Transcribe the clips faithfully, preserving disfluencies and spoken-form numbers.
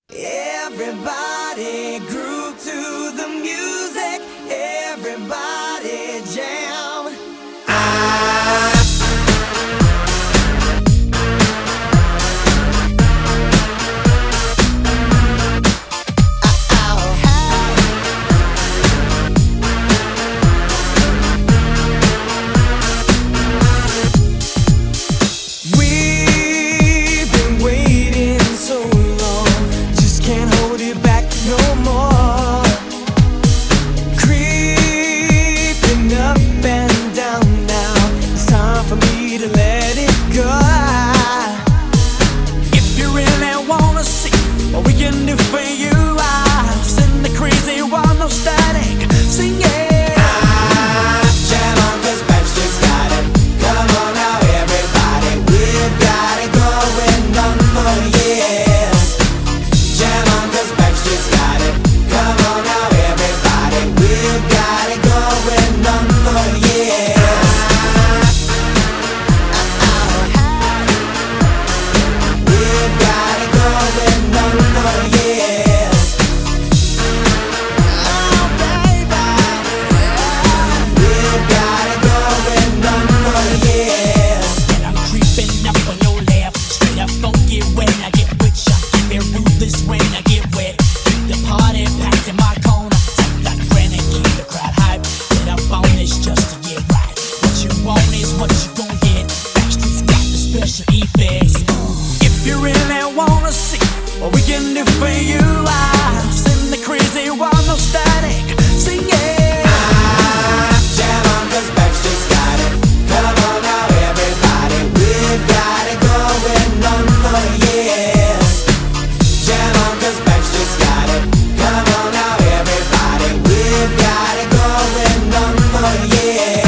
Everybody groove to the music. Everybody jam. Ah. If you really wanna see what we can do for you, I send the crazy one, no static, sing it. Ah, jam on, 'cause Backstreet's got it. Come on now, everybody, we've got it going on for years. Jam on, 'cause Backstreet's got it. Come on now, everybody, we've got it going on for years.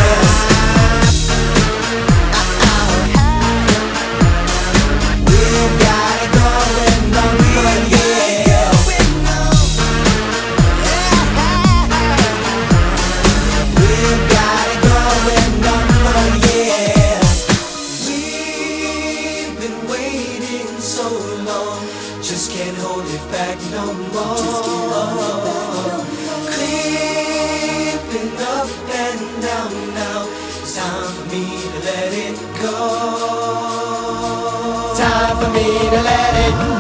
Just can't hold it back no more. Creeping up and down now. It's time for me to let it go. Time for me to let it go.